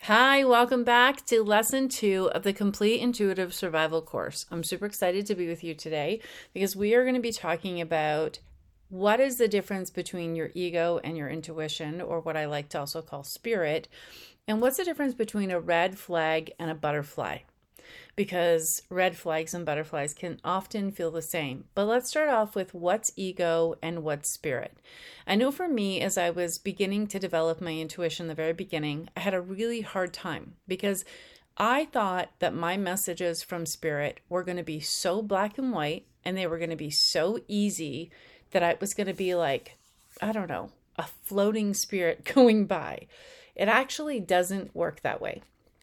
Hi, welcome back to lesson 2 of the Complete Intuitive Survival course. I'm super excited to be with you today because we are going to be talking about what is the difference between your ego and your intuition, or what I like to also call spirit, and what's the difference between a red flag and a butterfly. Because red flags and butterflies can often feel the same. But let's start off with what's ego and what's spirit. I know for me, as I was beginning to develop my intuition in the very beginning, I had a really hard time because I thought that my messages from spirit were going to be so black and white and they were going to be so easy that I was going to be like, I don't know, a floating spirit going by. It actually doesn't work that way.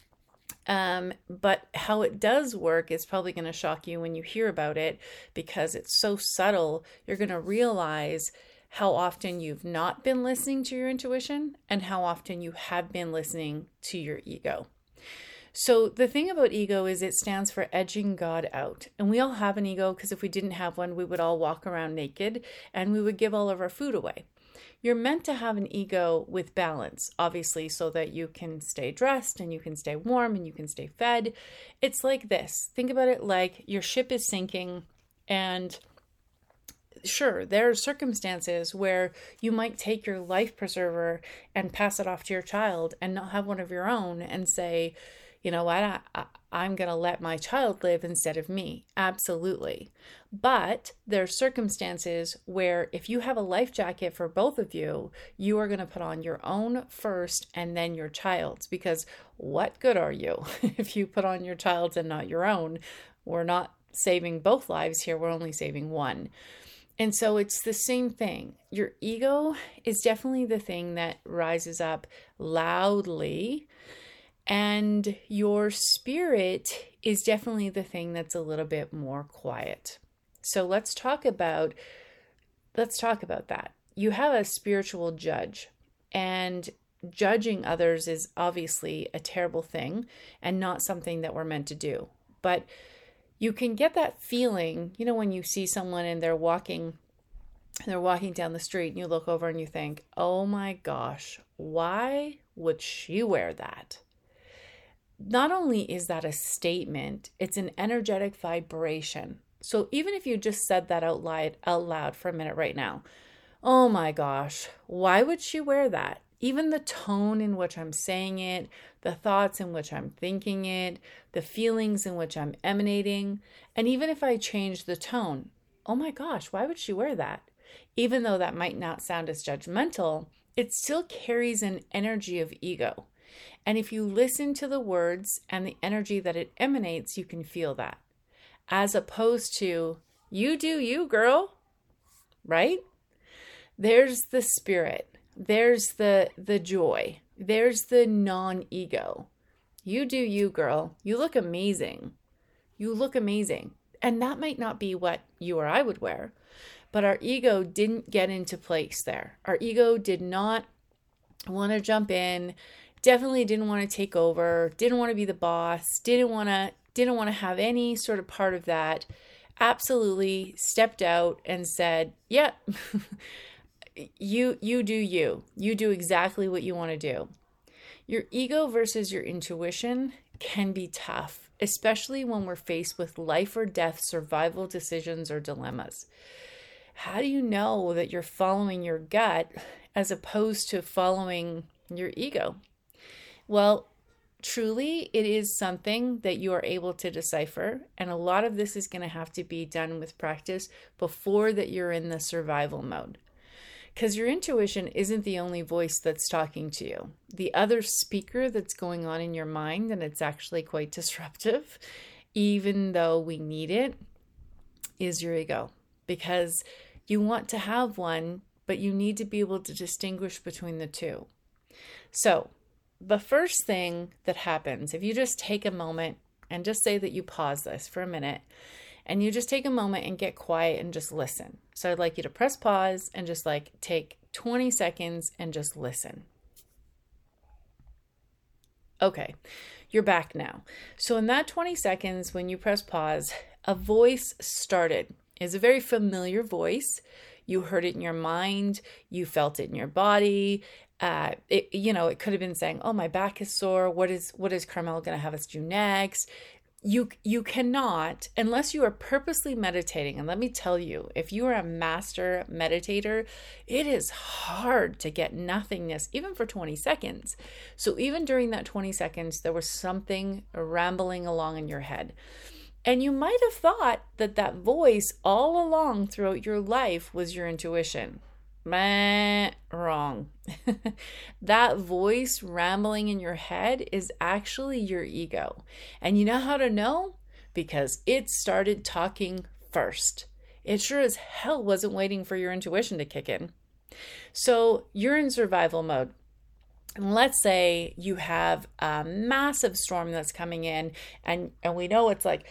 But how it does work is probably going to shock you when you hear about it because it's so subtle. You're going to realize how often you've not been listening to your intuition and how often you have been listening to your ego. So the thing about ego is it stands for edging God out. And we all have an ego because if we didn't have one, we would all walk around naked and we would give all of our food away. You're meant to have an ego with balance, obviously, so that you can stay dressed and you can stay warm and you can stay fed. It's like this. Think about it like your ship is sinking, and sure, there are circumstances where you might take your life preserver and pass it off to your child and not have one of your own and say, you know what, I'm going to let my child live instead of me. Absolutely. But there are circumstances where if you have a life jacket for both of you, you are going to put on your own first and then your child's, because what good are you if you put on your child's and not your own? We're not saving both lives here. We're only saving one. And so it's the same thing. Your ego is definitely the thing that rises up loudly, and your spirit is definitely the thing that's a little bit more quiet. So let's talk about that. You have a spiritual judge, and judging others is obviously a terrible thing and not something that we're meant to do. But you can get that feeling, when you see someone and they're walking down the street and you look over and you think, oh my gosh, why would she wear that? Not only is that a statement, it's an energetic vibration. So even if you just said that out loud for a minute right now, oh my gosh, why would she wear that? Even the tone in which I'm saying it, the thoughts in which I'm thinking it, the feelings in which I'm emanating, and even if I change the tone, oh my gosh, why would she wear that? Even though that might not sound as judgmental, it still carries an energy of ego. And if you listen to the words and the energy that it emanates, you can feel that. As opposed to, you do you, girl, right? There's the spirit. There's the joy. There's the non-ego. You do you, girl. You look amazing. You look amazing. And that might not be what you or I would wear, but our ego didn't get into place there. Our ego did not want to jump in, definitely didn't want to take over, didn't want to be the boss, didn't want to have any sort of part of that. Absolutely stepped out and said, yeah, you do you. You do exactly what you want to do. Your ego versus your intuition can be tough, especially when we're faced with life or death survival decisions or dilemmas. How do you know that you're following your gut as opposed to following your ego? Well, truly, it is something that you are able to decipher, and a lot of this is going to have to be done with practice before that you're in the survival mode. Because your intuition isn't the only voice that's talking to you. The other speaker that's going on in your mind, and it's actually quite disruptive, even though we need it, is your ego. Because you want to have one, but you need to be able to distinguish between the two. So, the first thing that happens, if you just take a moment and just say that you pause this for a minute and you just take a moment and get quiet and just listen. So I'd like you to press pause and just take 20 seconds and just listen. Okay, you're back now. So in that 20 seconds, when you press pause, a voice started. It's a very familiar voice. You heard it in your mind, you felt it in your body, It could have been saying, oh, my back is sore. What is Carmel going to have us do next? You cannot, unless you are purposely meditating. And let me tell you, if you are a master meditator, it is hard to get nothingness, even for 20 seconds. So even during that 20 seconds, there was something rambling along in your head. And you might have thought that that voice all along throughout your life was your intuition. Wrong. That voice rambling in your head is actually your ego. And you know how to know? Because it started talking first. It sure as hell wasn't waiting for your intuition to kick in. So you're in survival mode. And let's say you have a massive storm that's coming in, and we know it's like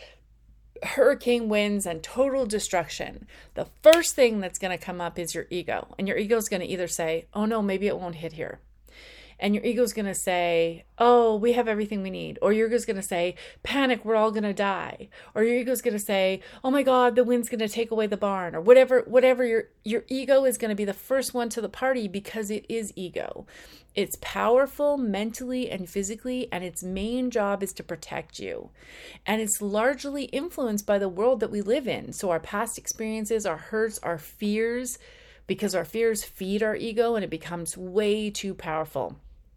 hurricane winds and total destruction. The first thing that's going to come up is your ego. And your ego is going to either say, oh no, maybe it won't hit here. And your ego is going to say, oh, we have everything we need. Or your ego is going to say, panic, we're all going to die. Or your ego is going to say, oh my God, the wind's going to take away the barn. Or whatever your ego is going to be the first one to the party, because it is ego. It's powerful mentally and physically, and its main job is to protect you. And it's largely influenced by the world that we live in. So our past experiences, our hurts, our fears, because our fears feed our ego and it becomes way too powerful.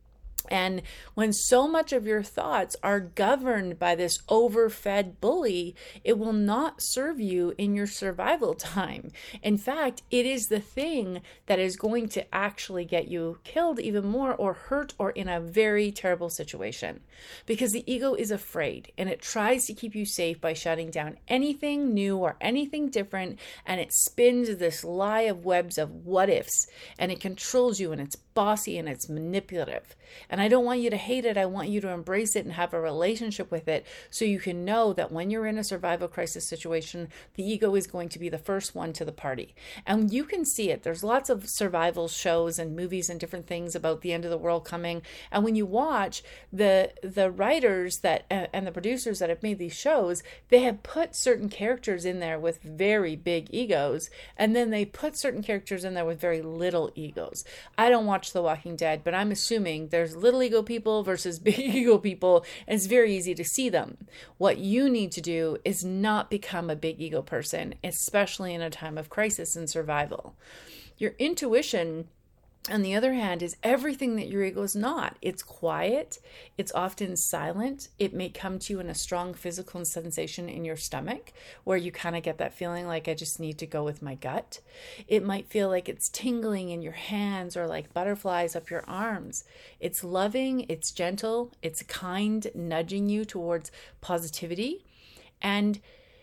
And when so much of your thoughts are governed by this overfed bully, it will not serve you in your survival time. In fact, it is the thing that is going to actually get you killed even more, or hurt, or in a very terrible situation. Because the ego is afraid, and it tries to keep you safe by shutting down anything new or anything different, and it spins this lie of webs of what ifs, and it controls you, and it's bossy and it's manipulative. And I don't want you to hate it. I want you to embrace it and have a relationship with it, so you can know that when you're in a survival crisis situation, the ego is going to be the first one to the party. And you can see it. There's lots of survival shows and movies and different things about the end of the world coming. And when you watch, the writers that and the producers that have made these shows, they have put certain characters in there with very big egos, and then they put certain characters in there with very little egos. I don't watch The Walking Dead, but I'm assuming there's little ego people versus big ego people, and it's very easy to see them. What you need to do is not become a big ego person, especially in a time of crisis and survival. Your intuition, on the other hand, is everything that your ego is not. It's quiet. It's often silent. It may come to you in a strong physical sensation in your stomach, where you kind of get that feeling like, I just need to go with my gut. It might feel like it's tingling in your hands, or like butterflies up your arms. It's loving. It's gentle. It's kind, nudging you towards positivity. And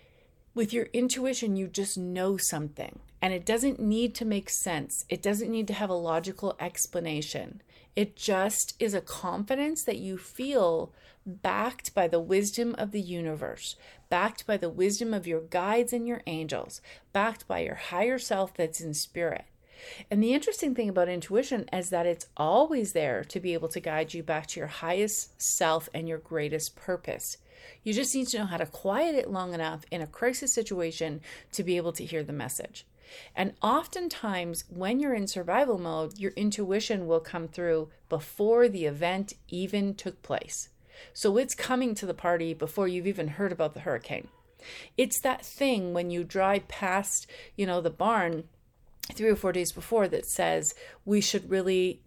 with your intuition, you just know something. And it doesn't need to make sense. It doesn't need to have a logical explanation. It just is a confidence that you feel, backed by the wisdom of the universe, backed by the wisdom of your guides and your angels, backed by your higher self that's in spirit. And the interesting thing about intuition is that it's always there to be able to guide you back to your highest self and your greatest purpose. You just need to know how to quiet it long enough in a crisis situation to be able to hear the message. And oftentimes, when you're in survival mode, your intuition will come through before the event even took place. So it's coming to the party before you've even heard about the hurricane. It's that thing when you drive past, the barn 3 or 4 days before that says, we should really,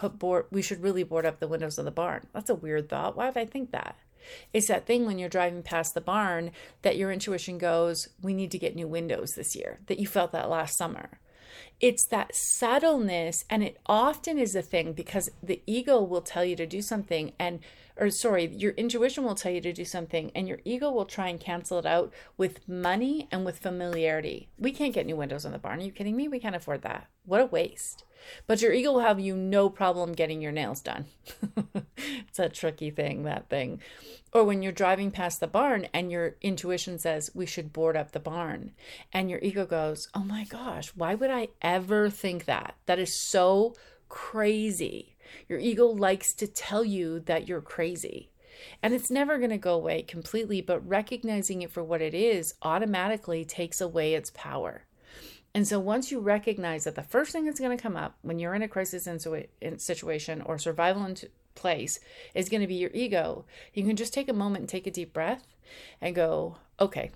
we should really board up the windows of the barn. That's a weird thought. Why would I think that? It's that thing when you're driving past the barn that your intuition goes, we need to get new windows this year, that you felt that last summer. It's that subtleness, and it often is a thing because the ego will tell you to do something, your intuition will tell you to do something, and your ego will try and cancel it out with money and with familiarity. We can't get new windows in the barn. Are you kidding me? We can't afford that. What a waste. But your ego will have you no problem getting your nails done. It's a tricky thing, that thing. Or when you're driving past the barn and your intuition says, we should board up the barn. And your ego goes, oh my gosh, why would I ever think that? That is so crazy. Your ego likes to tell you that you're crazy. And it's never going to go away completely, but recognizing it for what it is automatically takes away its power. And so once you recognize that the first thing that's going to come up when you're in a crisis situation or survival place is going to be your ego, you can just take a moment and take a deep breath and go, okay,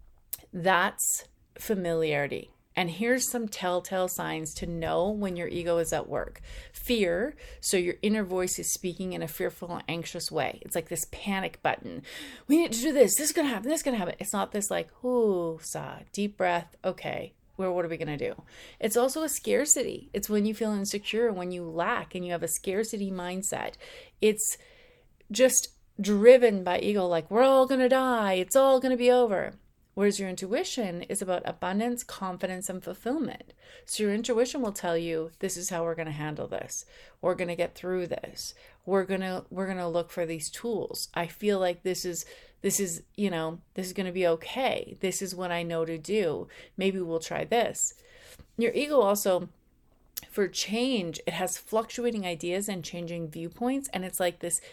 that's familiarity. And here's some telltale signs to know when your ego is at work. Fear, so your inner voice is speaking in a fearful and anxious way. It's like this panic button. We need to do this. This is going to happen. This is going to happen. It's not this like, ooh, sigh, deep breath. Okay, well, what are we going to do? It's also a scarcity. It's when you feel insecure, when you lack and you have a scarcity mindset. It's just driven by ego, like we're all going to die. It's all going to be over. Whereas your intuition is about abundance, confidence, and fulfillment. So your intuition will tell you, this is how we're going to handle this. We're going to get through this. We're going to look for these tools. I feel like this is going to be okay. This is what I know to do. Maybe we'll try this. Your ego also, for change, it has fluctuating ideas and changing viewpoints. And it's like this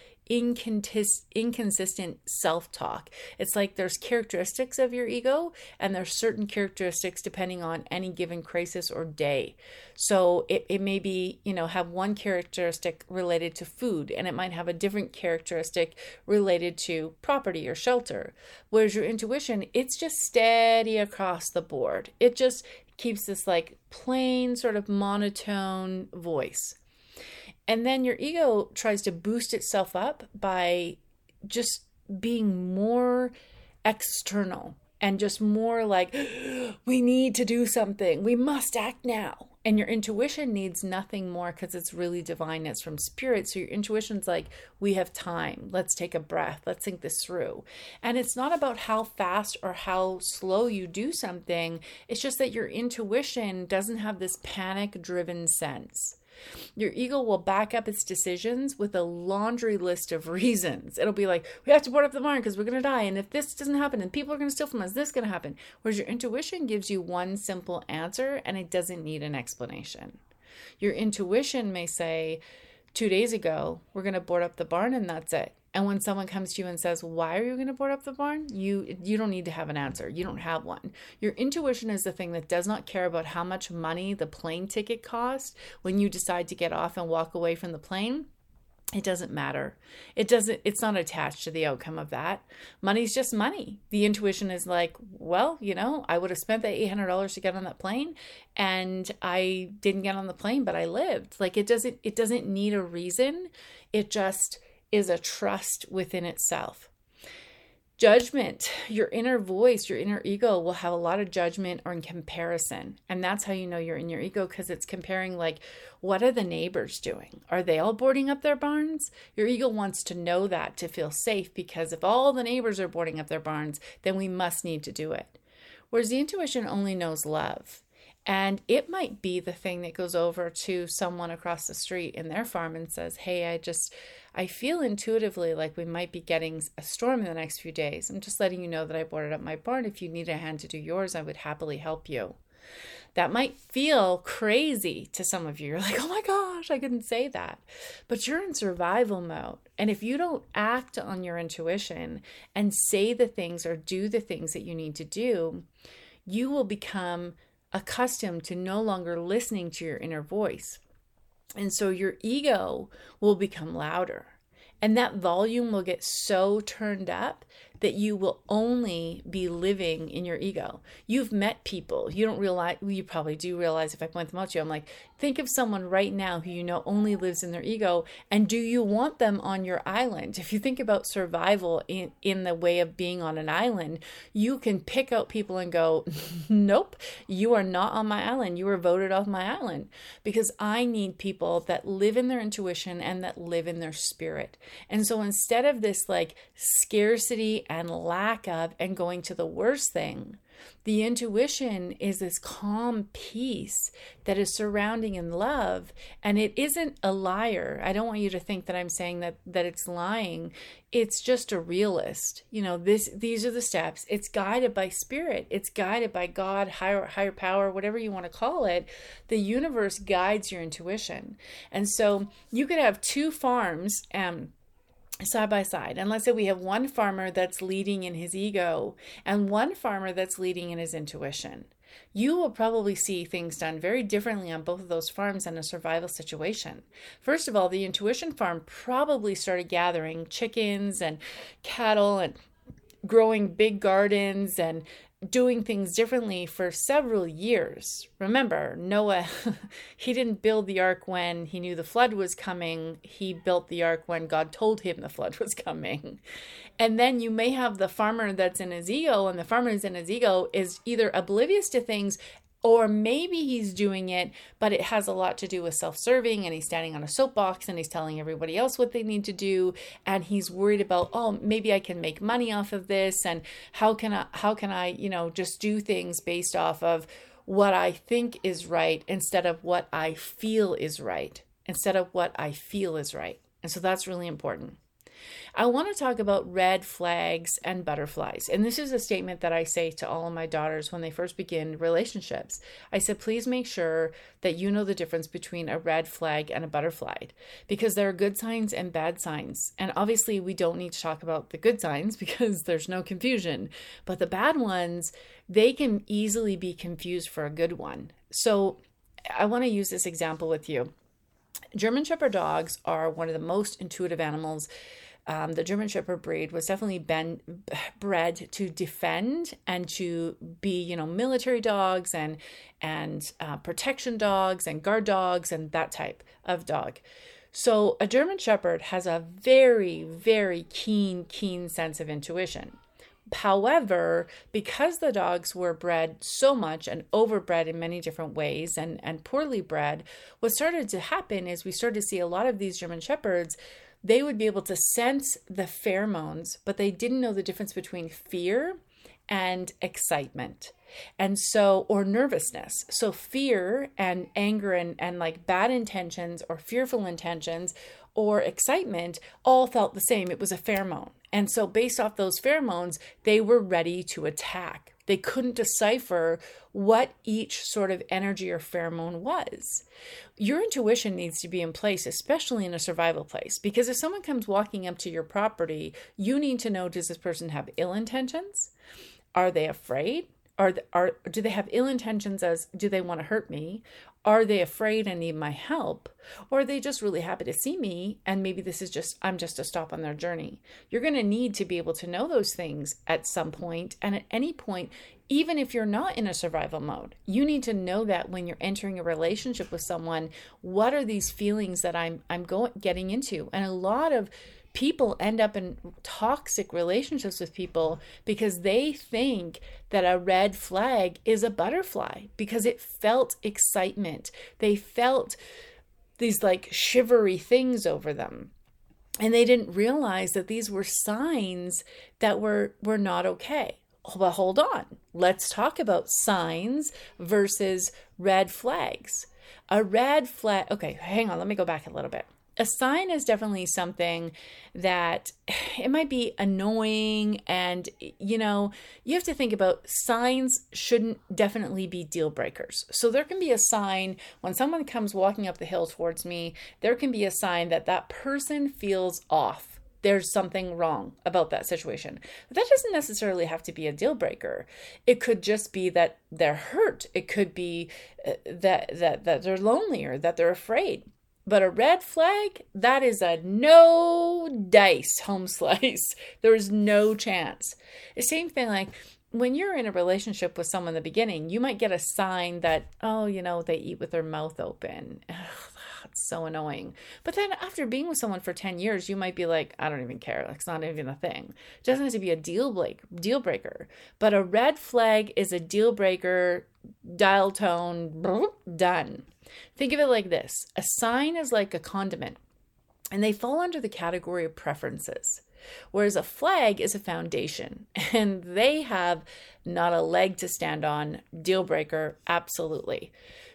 inconsistent self-talk. It's like there's characteristics of your ego and there's certain characteristics depending on any given crisis or day. So it may be, have one characteristic related to food, and it might have a different characteristic related to property or shelter. Whereas your intuition, it's just steady across the board. It just keeps this like plain sort of monotone voice. And then your ego tries to boost itself up by just being more external and just more like, we need to do something. We must act now. And your intuition needs nothing more because it's really divine. It's from spirit. So your intuition's like, we have time. Let's take a breath. Let's think this through. And it's not about how fast or how slow you do something. It's just that your intuition doesn't have this panic-driven sense. Your ego will back up its decisions with a laundry list of reasons. It'll be like, we have to board up the barn because we're going to die. And if this doesn't happen and people are going to steal from us, this is going to happen. Whereas your intuition gives you one simple answer and it doesn't need an explanation. Your intuition may say, 2 days ago, we're going to board up the barn and that's it. And when someone comes to you and says, why are you going to board up the barn? You don't need to have an answer. You don't have one. Your intuition is the thing that does not care about how much money the plane ticket costs when you decide to get off and walk away from the plane. It doesn't matter. It's not attached to the outcome of that. Money's just money. The intuition is like, well, I would have spent that $800 to get on that plane and I didn't get on the plane, but I lived. Like it doesn't need a reason. It just is a trust within itself. Judgment, your inner voice, your inner ego will have a lot of judgment or in comparison. And that's how you know you're in your ego, because it's comparing like, what are the neighbors doing? Are they all boarding up their barns? Your ego wants to know that to feel safe, because if all the neighbors are boarding up their barns, then we must need to do it. Whereas the intuition only knows love. And it might be the thing that goes over to someone across the street in their farm and says, hey, I feel intuitively like we might be getting a storm in the next few days. I'm just letting you know that I boarded up my barn. If you need a hand to do yours, I would happily help you. That might feel crazy to some of you. You're like, oh my gosh, I couldn't say that. But you're in survival mode. And if you don't act on your intuition and say the things or do the things that you need to do, you will become accustomed to no longer listening to your inner voice. And so your ego will become louder. And that volume will get so turned up that you will only be living in your ego. You've met people. You don't realize, you probably do realize if I point them out to you, I'm like, think of someone right now who you know only lives in their ego. And do you want them on your island? If you think about survival in the way of being on an island, you can pick out people and go, nope, you are not on my island. You were voted off my island, because I need people that live in their intuition and that live in their spirit. And so instead of this like scarcity and lack of and going to the worst thing, the intuition is this calm peace that is surrounding in love. And it isn't a liar. I don't want you to think that I'm saying that it's lying. It's just a realist. These are the steps. It's guided by spirit. It's guided by God, higher power, whatever you want to call it. The universe guides your intuition. And so you could have two farms side by side. And let's say we have one farmer that's leading in his ego and one farmer that's leading in his intuition. you will probably see things done very differently on both of those farms in a survival situation. First of all, the intuition farm probably started gathering chickens and cattle and growing big gardens and doing things differently for several years. Remember, Noah, he didn't build the ark when he knew the flood was coming. He built the ark when God told him the flood was coming. And then you may have the farmer that's in his ego, and the farmer who's in his ego is either oblivious to things, or maybe he's doing it, but it has a lot to do with self-serving, and he's standing on a soapbox and he's telling everybody else what they need to do. And he's worried about, oh, maybe I can make money off of this. And how can I, just do things based off of what I think is right instead of what I feel is right, And so that's really important. I want to talk about red flags and butterflies. And this is a statement that I say to all of my daughters when they first begin relationships. I said, please make sure that you know the difference between a red flag and a butterfly, because there are good signs and bad signs. And obviously we don't need to talk about the good signs because there's no confusion, but the bad ones, they can easily be confused for a good one. So I want to use this example with you. German Shepherd dogs are one of the most intuitive animals. The German Shepherd breed was definitely bred to defend and to be, military dogs and protection dogs and guard dogs and that type of dog. So a German Shepherd has a very, very keen sense of intuition. However, because the dogs were bred so much and overbred in many different ways and poorly bred, what started to happen is we started to see a lot of these German Shepherds. They would be able to sense the pheromones, but they didn't know the difference between fear and excitement. And so, or nervousness. So fear and anger and like bad intentions or fearful intentions or excitement all felt the same. It was a pheromone. And so based off those pheromones, they were ready to attack. They couldn't decipher what each sort of energy or pheromone was. Your intuition needs to be in place, especially in a survival place, because if someone comes walking up to your property, you need to know, does this person have ill intentions? Are they afraid? Do they have ill intentions as, do they want to hurt me? Are they afraid and need my help? Or are they just really happy to see me and maybe I'm just a stop on their journey? You're going to need to be able to know those things at some point, and at any point, even if you're not in a survival mode. You need to know that when you're entering a relationship with someone, what are these feelings that I'm getting into? And a lot of people end up in toxic relationships with people because they think that a red flag is a butterfly because it felt excitement. They felt these like shivery things over them. And they didn't realize that these were signs that were not okay. But hold on. Let's talk about signs versus red flags. A red flag. Okay, hang on. Let me go back a little bit. A sign is definitely something that it might be annoying, and you have to think about signs shouldn't definitely be deal breakers. So there can be a sign when someone comes walking up the hill towards me, there can be a sign that person feels off. There's something wrong about that situation. But that doesn't necessarily have to be a deal breaker. It could just be that they're hurt. It could be that they're lonely or that they're afraid. But a red flag, that is a no dice home slice. There is no chance. The same thing, like when you're in a relationship with someone in the beginning, you might get a sign that, they eat with their mouth open. Ugh, it's so annoying. But then after being with someone for 10 years, you might be like, I don't even care. Like, it's not even a thing. It doesn't have to be a deal breaker. But a red flag is a deal breaker, dial tone, done. Think of it like this. A sign is like a condiment, and they fall under the category of preferences, whereas a flag is a foundation, and they have not a leg to stand on. Deal breaker, absolutely.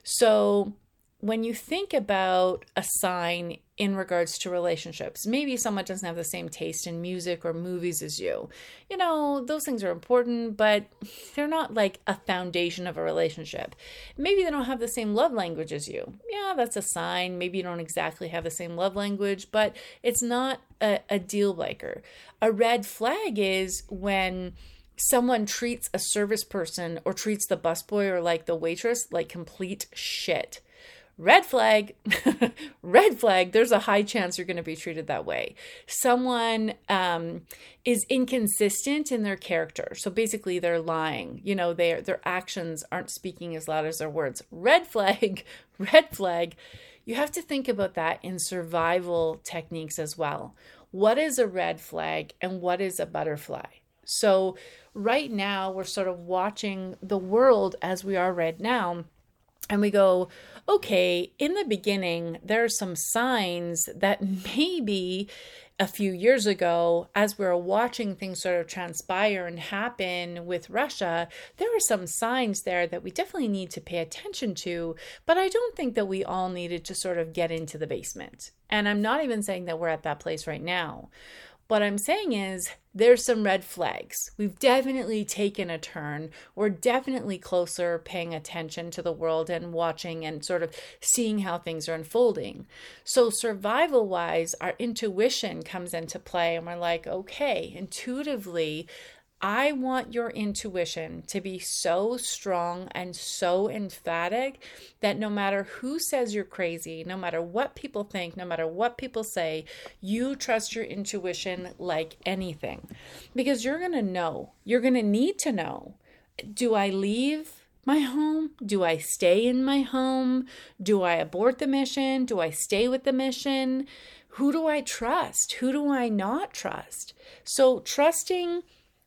So when you think about a sign in regards to relationships, maybe someone doesn't have the same taste in music or movies as you. Those things are important, but they're not like a foundation of a relationship. Maybe they don't have the same love language as you. Yeah, that's a sign. Maybe you don't exactly have the same love language, but it's not a deal breaker. A red flag is when someone treats a service person or treats the busboy or like the waitress like complete shit. Red flag, red flag, there's a high chance you're going to be treated that way. Someone is inconsistent in their character. So basically they're lying. You know, their actions aren't speaking as loud as their words. Red flag, red flag. You have to think about that in survival techniques as well. What is a red flag and what is a butterfly? So right now we're sort of watching the world as we are right now. And we go, okay, in the beginning, there are some signs that maybe a few years ago, as we were watching things sort of transpire and happen with Russia, there were some signs there that we definitely need to pay attention to. But I don't think that we all needed to sort of get into the basement. And I'm not even saying that we're at that place right now. What I'm saying is there's some red flags. We've definitely taken a turn. We're definitely closer paying attention to the world and watching and sort of seeing how things are unfolding. So survival wise, our intuition comes into play and we're like, okay, intuitively, I want your intuition to be so strong and so emphatic that no matter who says you're crazy, no matter what people think, no matter what people say, you trust your intuition like anything. Because you're going to know, you're going to need to know, do I leave my home? Do I stay in my home? Do I abort the mission? Do I stay with the mission? Who do I trust? Who do I not trust? So trusting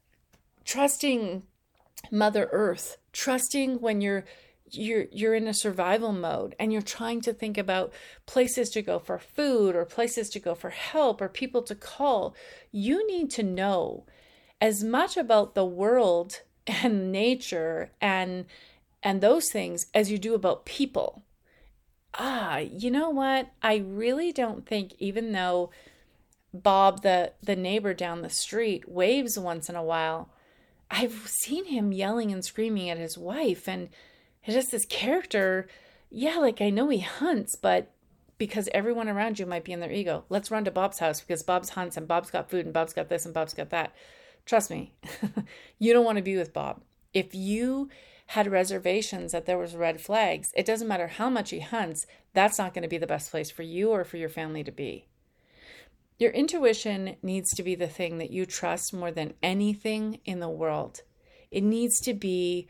Mother Earth, trusting when you're in a survival mode and you're trying to think about places to go for food or places to go for help or people to call. You need to know as much about the world and nature and those things as you do about people. You know what? I really don't think, even though Bob, the neighbor down the street, waves once in a while, I've seen him yelling and screaming at his wife, and it's just this character. Yeah, like I know he hunts, but because everyone around you might be in their ego. Let's run to Bob's house because Bob's hunts and Bob's got food and Bob's got this and Bob's got that. Trust me, you don't want to be with Bob. If you had reservations that there was red flags, it doesn't matter how much he hunts, that's not going to be the best place for you or for your family to be. Your intuition needs to be the thing that you trust more than anything in the world. It needs to be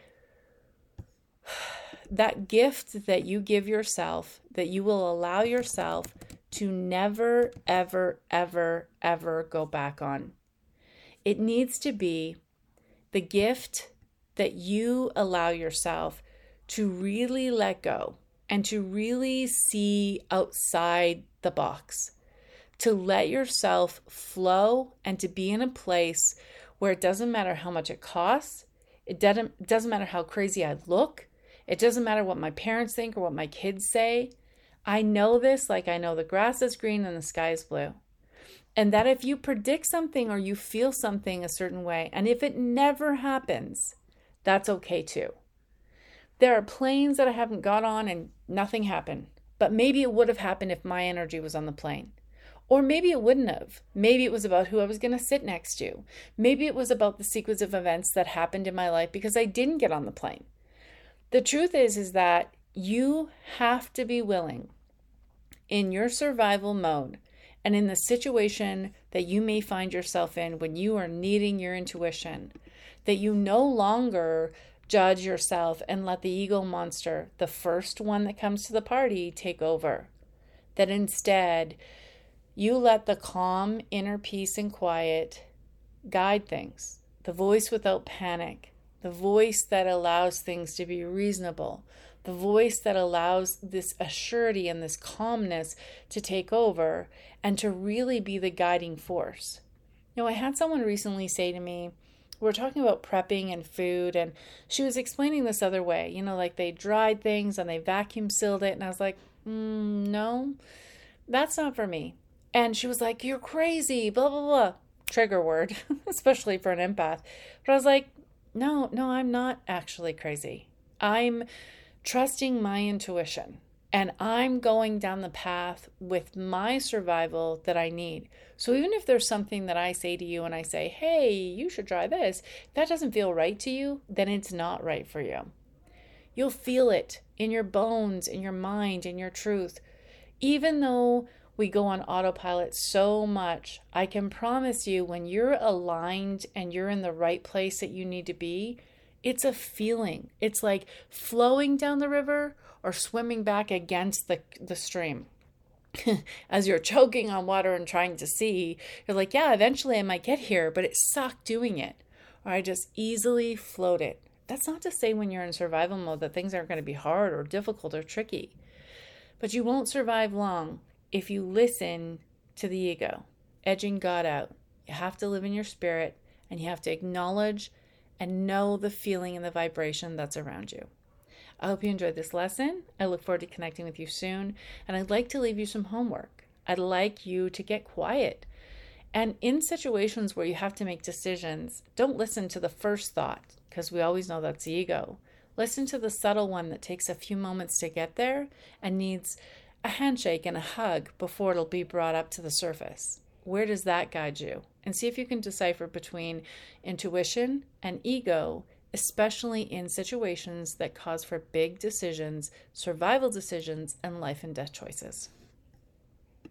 that gift that you give yourself, that you will allow yourself to never, ever, ever, ever go back on. It needs to be the gift that you allow yourself to really let go and to really see outside the box. To let yourself flow and to be in a place where it doesn't matter how much it costs. It doesn't matter how crazy I look. It doesn't matter what my parents think or what my kids say. I know this like I know the grass is green and the sky is blue. And that if you predict something or you feel something a certain way, and if it never happens, that's okay too. There are planes that I haven't got on and nothing happened. But maybe it would have happened if my energy was on the plane. Or maybe it wouldn't have. Maybe it was about who I was going to sit next to. Maybe it was about the sequence of events that happened in my life because I didn't get on the plane. The truth is that you have to be willing in your survival mode and in the situation that you may find yourself in when you are needing your intuition, that you no longer judge yourself and let the ego monster, the first one that comes to the party, take over. That instead, you let the calm inner peace and quiet guide things. The voice without panic. The voice that allows things to be reasonable. The voice that allows this assurity and this calmness to take over and to really be the guiding force. You know, I had someone recently say to me, we were talking about prepping and food, and she was explaining this other way. You know, like they dried things and they vacuum sealed it. And I was like, no, that's not for me. And she was like, you're crazy, blah, blah, blah. Trigger word, especially for an empath. But I was like, no, I'm not actually crazy. I'm trusting my intuition. And I'm going down the path with my survival that I need. So even if there's something that I say to you and I say, hey, you should try this, if that doesn't feel right to you, then it's not right for you. You'll feel it in your bones, in your mind, in your truth. Even though we go on autopilot so much, I can promise you when you're aligned and you're in the right place that you need to be, it's a feeling. It's like flowing down the river or swimming back against the stream. As you're choking on water and trying to see, you're like, yeah, eventually I might get here, but it sucked doing it. Or I just easily float it. That's not to say when you're in survival mode that things aren't going to be hard or difficult or tricky. But you won't survive long if you listen to the ego, edging God out. You have to live in your spirit, and you have to acknowledge and know the feeling and the vibration that's around you. I hope you enjoyed this lesson. I look forward to connecting with you soon. And I'd like to leave you some homework. I'd like you to get quiet. And in situations where you have to make decisions, don't listen to the first thought, because we always know that's the ego. Listen to the subtle one that takes a few moments to get there and needs a handshake and a hug before it'll be brought up to the surface. Where does that guide you? And see if you can decipher between intuition and ego, especially in situations that cause for big decisions, survival decisions, and life and death choices.